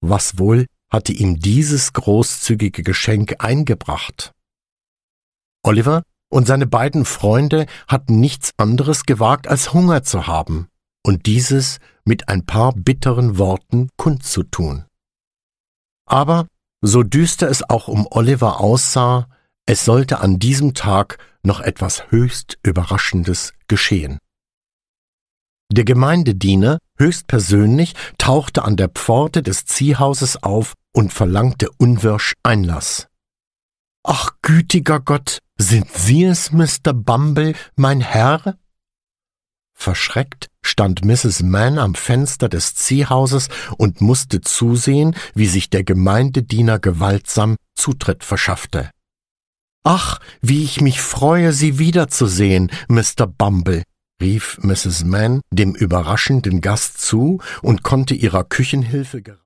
Was wohl hatte ihm dieses großzügige Geschenk eingebracht? Oliver und seine beiden Freunde hatten nichts anderes gewagt, als Hunger zu haben und dieses mit ein paar bitteren Worten kundzutun. Aber, so düster es auch um Oliver aussah, es sollte an diesem Tag noch etwas höchst Überraschendes geschehen. Der Gemeindediener höchstpersönlich tauchte an der Pforte des Ziehhauses auf und verlangte unwirsch Einlass. »Ach, gütiger Gott, sind Sie es, Mr. Bumble, mein Herr?« Verschreckt stand Mrs. Mann am Fenster des Ziehhauses und musste zusehen, wie sich der Gemeindediener gewaltsam Zutritt verschaffte. »Ach, wie ich mich freue, Sie wiederzusehen, Mr. Bumble«, rief Mrs. Mann dem überraschenden Gast zu und konnte ihrer Küchenhilfe